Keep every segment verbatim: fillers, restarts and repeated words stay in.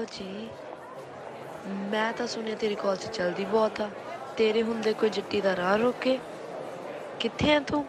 Hello ਜੀ, ਮੈਂ ਤਾਂ ਸੁਣਿਆ ਤੇਰੀ ਕਾਲ 'ਚ ਜਲਦੀ ਬਹੁਤ ਆ। ਤੇਰੇ ਹੁੰਦੇ ਕੋਈ ਜੱਟੀ ਦਾ ਰਾਹ ਰੋਕੇ। ਕਿੱਥੇ ਆ ਤੂੰ?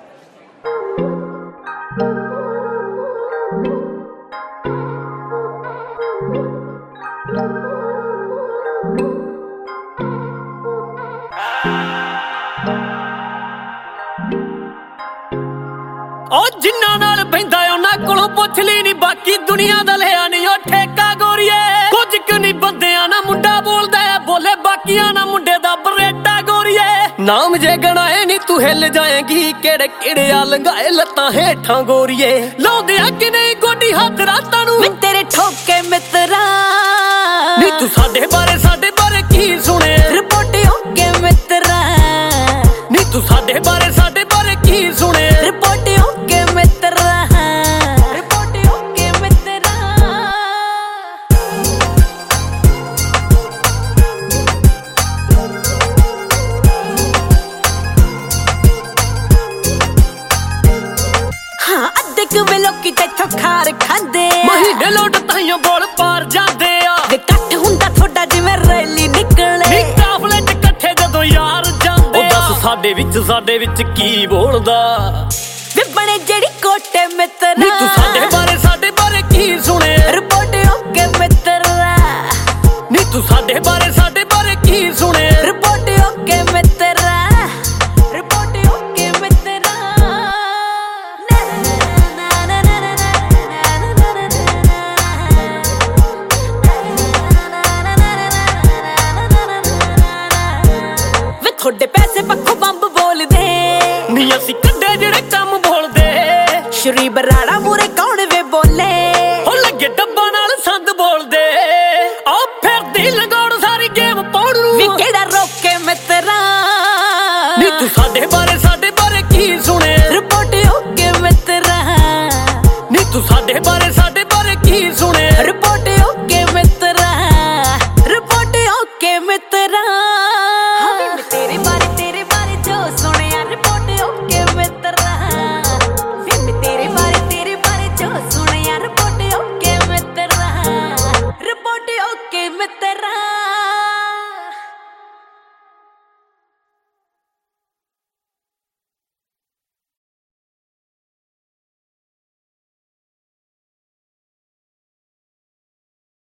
ਉਹ ਜਿੰਨਾਂ ਨਾਲ ਬਹਿੰਦਾ ਉਹਨਾਂ ਕੋਲੋਂ ਪੁੱਛ ਲਈ ਨੀ, ਬਾਕੀ ਦੁਨੀਆ ਦਾ ਲਿਆ ਨੀ ਉਹ ਠੇਕਾ ਗੋਰੀਏ। ਕੁਝ ਕੁ ਨੀ ਬੰਦਿਆਂ ਨਾ ਮੁੰਡਾ ਬੋਲਦਾ ਬੋਲੇ, ਬਾਕੀਆਂ ਨਾ ਮੁੰਡੇ ਦਾ ਬਰੇਟਾ ਗੋਰੀਏ। ਨਾਮ ਜੇ ਗਣਾਏ ਨੀ ਤੂੰ ਹਿੱਲ ਜਾਏਗੀ, ਕਿਹੜੇ ਕਿਹੜੇ ਆ ਲੰਘਾਏ ਲੱਤਾਂ ਹੇਠਾਂ ਗੋਰੀਏ। ਲਾਉਂਦੇ ਆ ਕਿ ਨਹੀਂ ਗੋਡੀ ਹੱਥ ਰਾਤਾਂ ਨੂੰ, ਮੈਂ ਤੇਰੇ ਠੋਕੇ ਮਿੱਤਰਾਂ ਨੀ ਤੂੰ ਸਾਡੇ ਬਾਰੇ ਸਾਡੇ ਬਾਰੇ ਕੀ ਸੁਣੇ। ਰਿਪੋਰਟ ਹੋ ਕੇ ਮਿੱਤਰਾਂ, ਨੀ ਤੂੰ ਸਾਡੇ ਬਾਰੇ ਸਾਡੇ ਬਾਰੇ ਕੀ ਸੁਣੇ। ਰਿਪੋਰਟ ਹੋ ਕੇ ਮਿੱਤਰਾਂ, ਰਿਪੋਰਟ ਹੋ ਕੇ ਮਿੱਤਰਾਂ। ਹਾਂ ਅੱਧੇ ਕੁ ਵੇ ਲੋਕੀ ਤੇਥੋਂ ਖਾਰ ਖਾਂਦੇ, ਮਹੀਨੇ ਲੋਟ ਤਾਈਓ ਬੋਲ ਪਾਰ ਜਾਂਦੇ ਆ। ਵੇ ਕੱਟ ਹੁੰਦਾ ਥੋੜਾ ਜਿਵੇਂ ਰੈਲੀ ਨਿਕਲੇ, ਨੀ ਕਾਫਲੇ ਚ ਇਕੱਠੇ ਜਦੋਂ ਯਾਰ ਜਾਂਦੇ। ਉਹ ਦੱਸ ਸਾਡੇ ਵਿੱਚ ਸਾਡੇ ਵਿੱਚ ਕੀ ਬੋਲਦਾ। ਵੇ ਬਣੇ ਜਿਹੜੀ ਕੋਟੇ ਮਿੱਤਰਾਂ, ਨੀ ਤੂੰ ਸਾਡੇ ਬਾਰੇ ਸਾਡੇ ਬਾਰੇ ਕੀ ਸੁਣੇ। ਰਿਪੋਰਟ ਹੋ ਕੇ ਮਿੱਤਰਾਂ, ਨੀ ਤੂੰ ਸਾਡੇ ਬਾਰੇ ਸਾਡੇ ਬਾਰੇ ਕੀ ਸੁਣੇ। ਰਿਪੋਰਟ ਹੋ ਕੇ ਮਿੱਤਰਾਂ, ਰਿਪੋਰਟ ਹੋ ਕੇ ਮਿੱਤਰਾਂ। ਵੇ ਤੁਹਾਡੇ ਪੈਸੇ ਪੱਖੋਂ ਬੰਬ ਬੋਲਦੇ, ਨੀ ਅਸੀਂ ਕੱਢੇ ਜਿਹੜੇ ਕੰਮ ਬੋਲਦੇ। ਸ਼੍ਰੀ ਬਰਾੜਾ ਮੂਰੇ